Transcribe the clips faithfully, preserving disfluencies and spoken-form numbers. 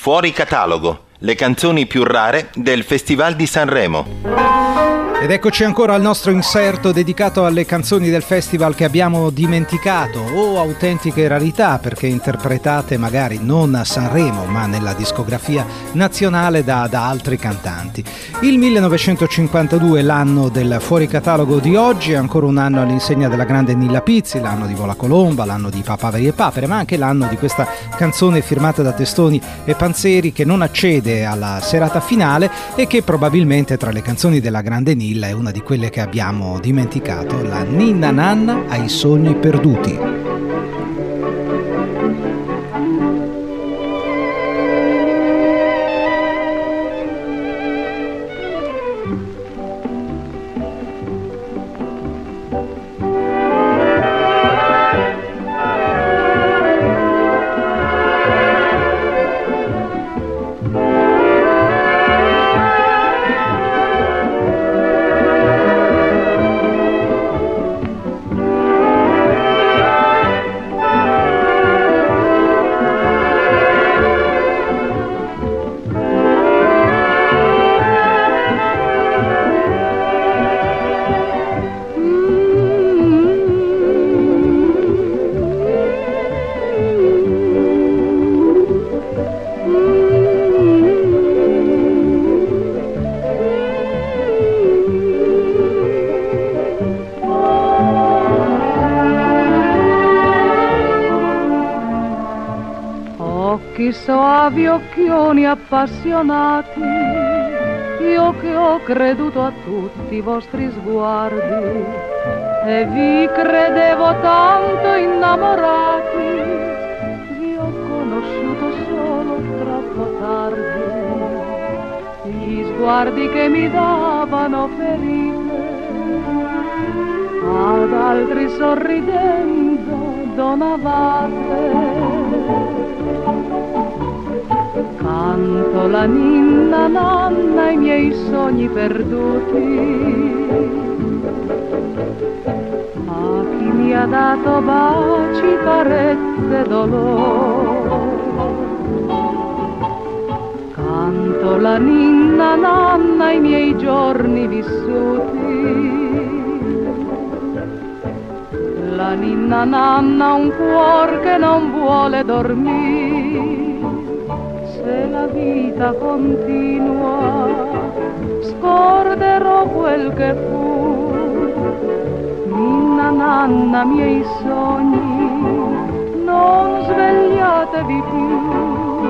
Fuori catalogo, le canzoni più rare del Festival di Sanremo. Ed eccoci ancora al nostro inserto dedicato alle canzoni del festival che abbiamo dimenticato, o autentiche rarità perché interpretate magari non a Sanremo ma nella discografia nazionale da, da altri cantanti. Il millenovecentocinquantadue, l'anno del fuori catalogo di oggi, è ancora un anno all'insegna della grande Nilla Pizzi, l'anno di Vola Colomba, l'anno di Papaveri e Papere, ma anche l'anno di questa canzone firmata da Testoni e Panzeri che non accede alla serata finale e che probabilmente tra le canzoni della grande Nilla è una di quelle che abbiamo dimenticato, la Ninna Nanna ai sogni perduti. Soavi occhioni appassionati, io che ho creduto a tutti i vostri sguardi e vi credevo tanto innamorati, vi ho conosciuto solo troppo tardi, gli sguardi che mi davano ferite, ad altri sorridendo donavate. Canto la ninna nanna ai miei sogni perduti, a chi mi ha dato baci, carezze, dolore. Canto la ninna nanna ai miei giorni vissuti, la ninna nanna ha un cuor che non vuole dormire. Se la vita continua, scorderò quel che fu. Ninna nanna, miei sogni, non svegliatevi più.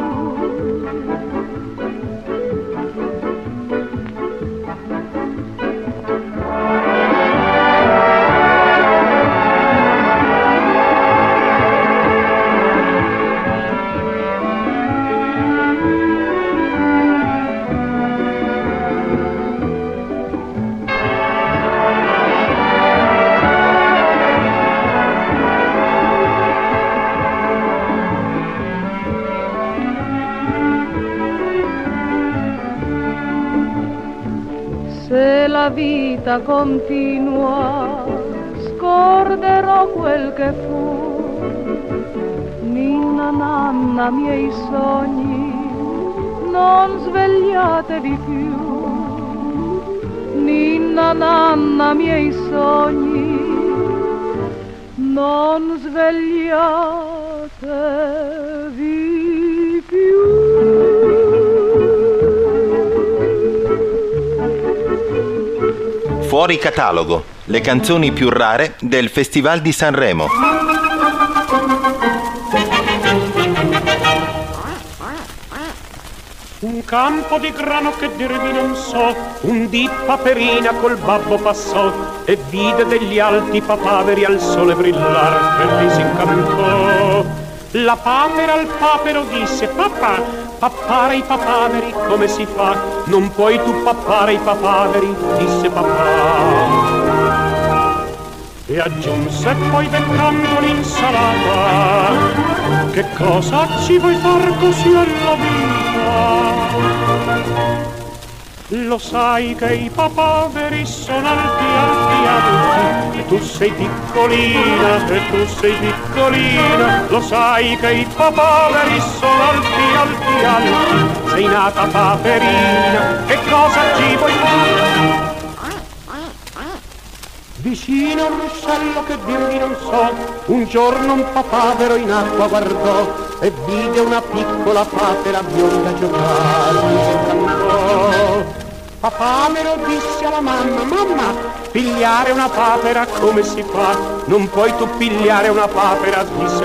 Se la vita continua, scorderò quel che fu. Ninna nanna, miei sogni, non svegliatevi più. Ninna nanna, miei sogni, non svegliatevi più. Fuori catalogo, le canzoni più rare del Festival di Sanremo. Un campo di grano che dirvi non so, un dì Paperina col babbo passò e vide degli alti papaveri al sole brillar e li si incantò. La papera al papero disse: papà, pappare i papaveri come si fa? Non puoi tu pappare i papaveri, disse papà. E aggiunse poi beccando l'insalata: che cosa ci vuoi far così alla vita? Lo sai che i papaveri sono alti, alti, alti, e tu sei piccolina, e tu sei piccolina. Lo sai che i papaveri sono alti, alti, alti, sei nata paperina, che cosa ci vuoi fare? Vicino al ruscello che dirvi non so, un giorno un papavero in acqua guardò e vide una piccola papera bionda giocare e cantò. Papavero disse alla mamma: mamma, pigliare una papera come si fa? Non puoi tu pigliare una papera, disse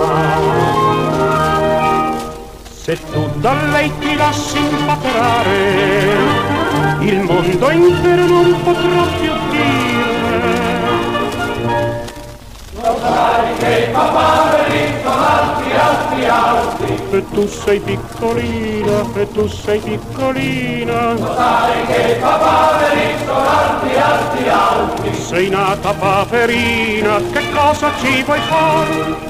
mamma. Se tu da lei ti lasci impaperare, il mondo intero non potrà più dire. Lo sai che i papaveri sono alti, alti, alti, e tu sei piccolina, e tu sei piccolina. Lo sai che i papaveri sono alti, alti, alti, sei nata paperina, che cosa ci vuoi fare?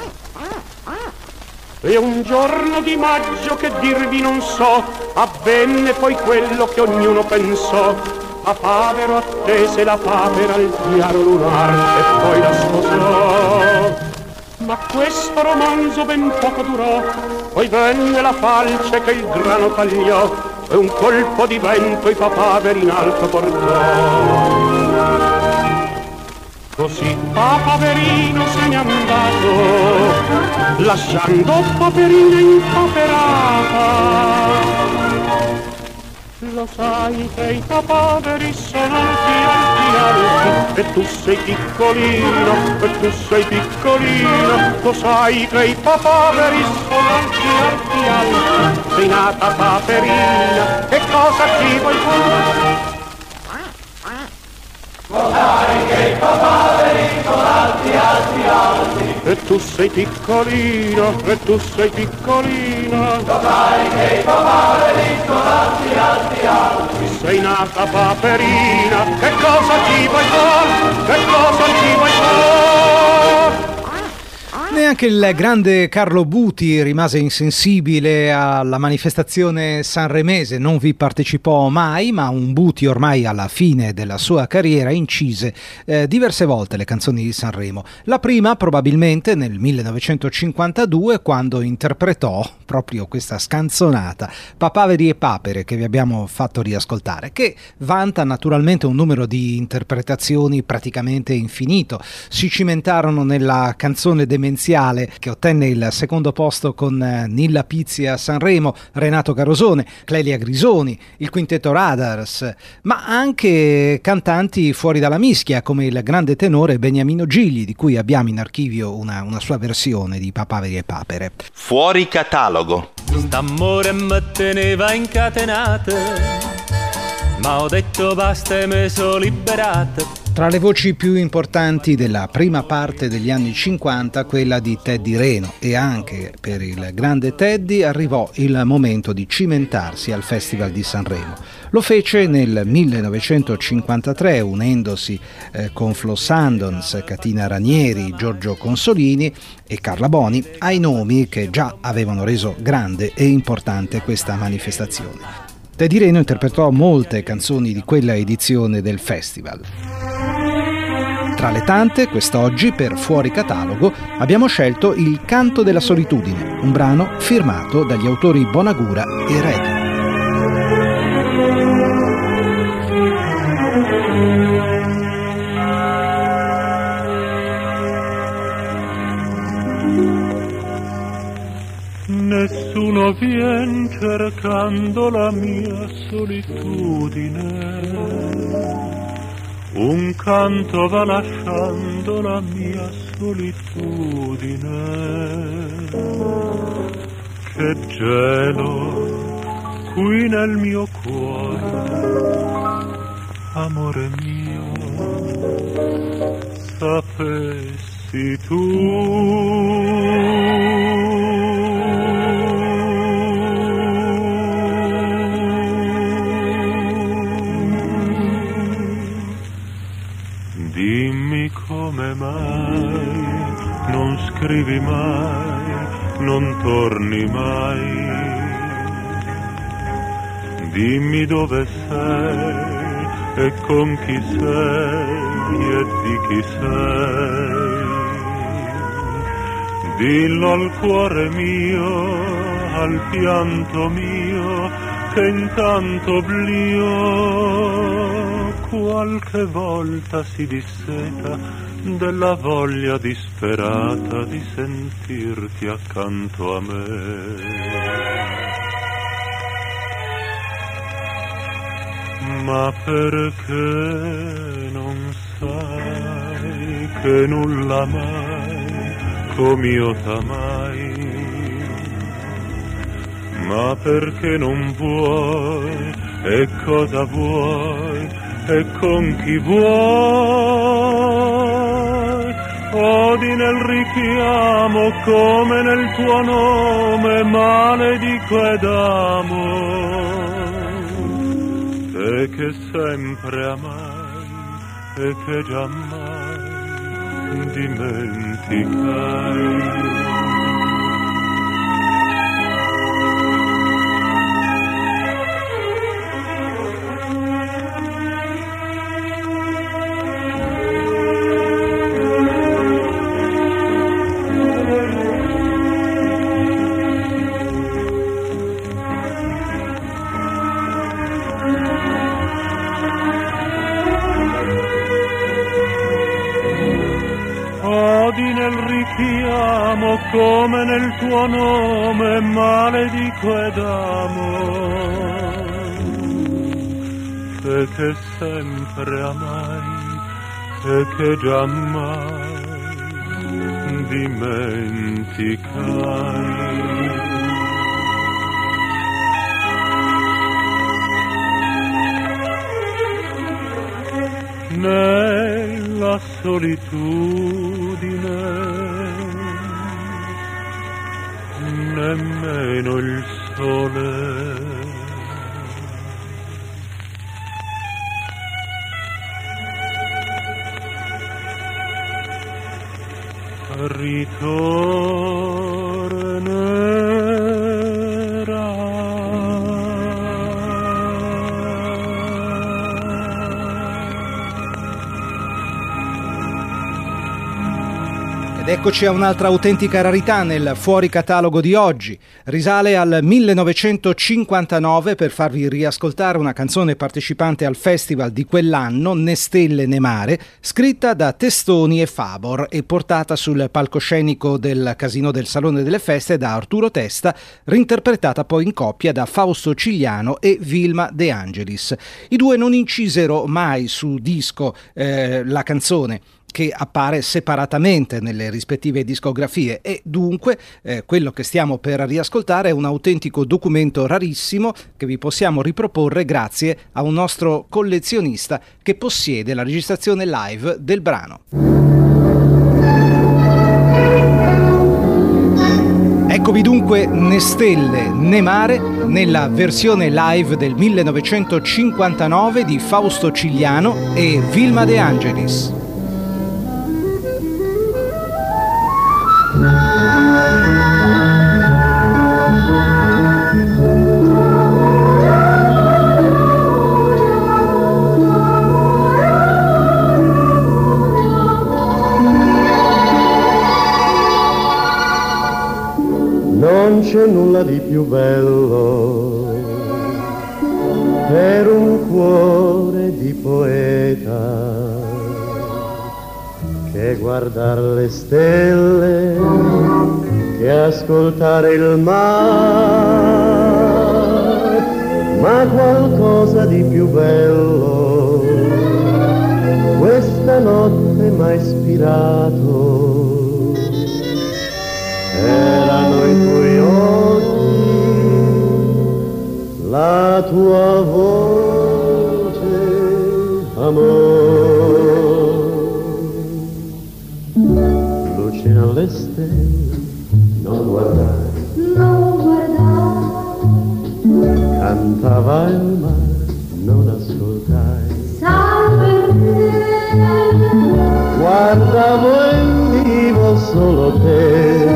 E un giorno di maggio che dirvi non so, avvenne poi quello che ognuno pensò. Papavero attese la papera al chiaro lunar e poi la sposò. Ma questo romanzo ben poco durò, poi venne la falce che il grano tagliò e un colpo di vento i papaveri in alto portò. Così Papaverino se n'è andato, lasciando Paperina impaperata. Lo sai che i papaveri sono alti, alti, alti, e tu sei piccolino, e tu sei piccolino. Lo sai che i papaveri sono alti, alti, alti, sei nata paperina, che cosa ci vuoi fare? Lo sai che i papaveri sono alti, alti, alti, e tu sei piccolino, e tu sei piccolina. Lo sai che i papaveri sono alti, alti, alti, sei nata paperina, che cosa ci vuoi fare? Che cosa ci vuoi fare? Neanche il grande Carlo Buti rimase insensibile alla manifestazione sanremese, non vi partecipò mai, ma un Buti ormai alla fine della sua carriera incise eh, diverse volte le canzoni di Sanremo. La prima probabilmente nel millenovecentocinquantadue, quando interpretò proprio questa scanzonata Papaveri e Papere, che vi abbiamo fatto riascoltare, che vanta naturalmente un numero di interpretazioni praticamente infinito. Si cimentarono nella canzone demenziale che ottenne il secondo posto con Nilla Pizzi a Sanremo, Renato Carosone, Clelia Grisoni, il Quintetto Radars, ma anche cantanti fuori dalla mischia come il grande tenore Beniamino Gigli, di cui abbiamo in archivio una, una sua versione di Papaveri e Papere. Fuori catalogo. St'amore mi teneva incatenate, ma ho detto basta e me sono liberata. Tra le voci più importanti della prima parte degli anni cinquanta, quella di Teddy Reno, e anche per il grande Teddy arrivò il momento di cimentarsi al Festival di Sanremo. Lo fece nel millenovecentocinquantatré unendosi eh, con Flo Sandons, Catina Ranieri, Giorgio Consolini e Carla Boni ai nomi che già avevano reso grande e importante questa manifestazione. Teddy Reno interpretò molte canzoni di quella edizione del festival. Tra le tante, quest'oggi, per Fuori Catalogo, abbiamo scelto Il canto della solitudine, un brano firmato dagli autori Bonagura e Red. Nessuno vien cercando la mia solitudine, un canto va lasciando la mia solitudine. Che gelo qui nel mio cuore, amore mio, sapessi tu. Dimmi come mai non scrivi mai, non torni mai. Dimmi dove sei e con chi sei e di chi sei. dillo al cuore mio, al pianto mio, che intanto oblio qualche volta si disseta della voglia disperata di sentirti accanto a me. Ma perché non sai che nulla mai com'io t'amai? Ma perché non vuoi, e cosa vuoi, e con chi vuoi? Odi nel richiamo come nel tuo nome, maledico ed amo. Te che sempre amai e che giammai dimenticai. Come nel tuo nome maledico ed amo, te che sempre amai e che giammai dimenticai. Nella solitudine nemmeno il sole ritornerà. Ed eccoci a un'altra autentica rarità nel fuori catalogo di oggi. Risale al millenovecentocinquantanove per farvi riascoltare una canzone partecipante al festival di quell'anno, Né stelle né mare, scritta da Testoni e Fabor e portata sul palcoscenico del Casino del Salone delle Feste da Arturo Testa, reinterpretata poi in coppia da Fausto Cigliano e Vilma De Angelis. I due non incisero mai su disco eh, la canzone, che appare separatamente nelle rispettive discografie, e dunque eh, quello che stiamo per riascoltare è un autentico documento rarissimo che vi possiamo riproporre grazie a un nostro collezionista che possiede la registrazione live del brano. Eccovi dunque Né stelle né mare nella versione live del millenovecentocinquantanove di Fausto Cigliano e Vilma De Angelis. Non c'è nulla di più bello per un cuore di poeta che guardar le stelle, che ascoltare il mare, ma qualcosa di più bello questa notte m'ha ispirato. Erano i tuoi occhi, la tua voce, amore. Luce alle stelle, non guardare, non guardare. Cantava il mare, non ascoltai. Guardavo e vivo solo te,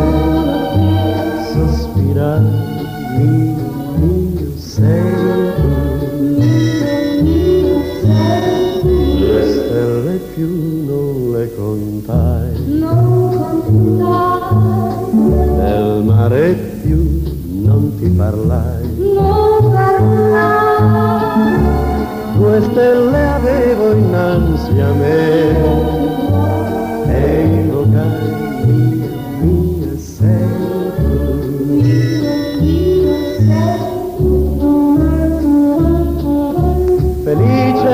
sospirare, mio, mio, sei tu. Le stelle più non le contai, non contai. parlai, non parlai. Due stelle avevo innanzi a me e invocai mia, mia sei tu. Mia, mia sei tu. Felice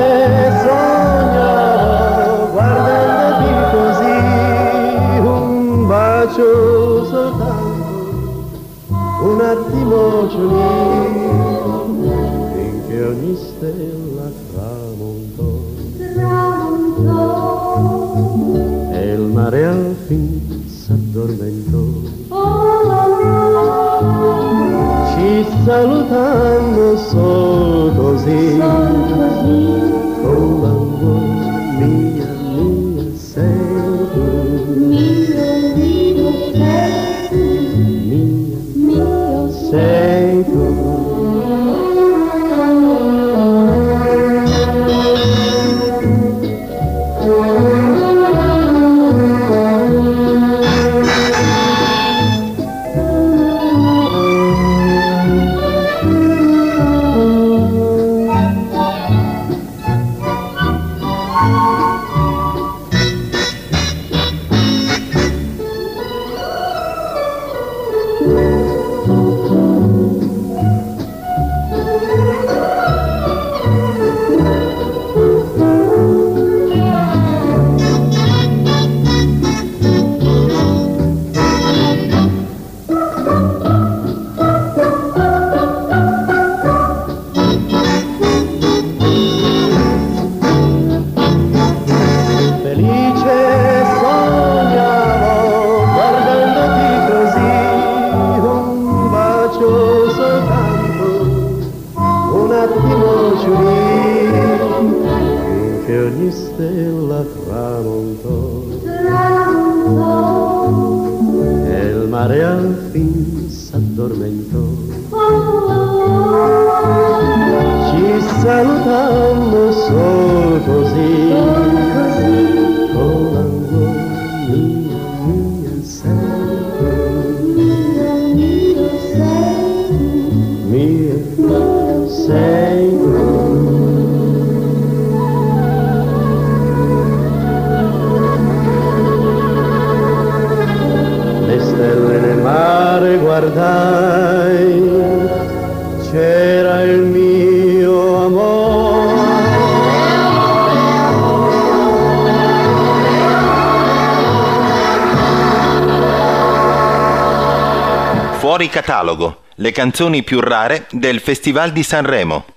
sognavo guardandoti così, un bacio soltanto, un attimo ci unì, finché ogni stella tramontò, tramontò, e il mare al fin s'addormentò. Ci salutando sol così, sol così, con l'angolo mia, mia sei tu. Mio, mio sei tu. Mia, mio sei tu. Finché ogni stella tramontò, tramontò, e il mare al fin s'addormentò. Ci salutammo sol così, con l'angolo mia, mia sei tu. Mia, mia sei tu. Mia, mia sei tu. Stelle nel mare guardai, c'era il mio amore. Fuori catalogo, le canzoni più rare del Festival di Sanremo.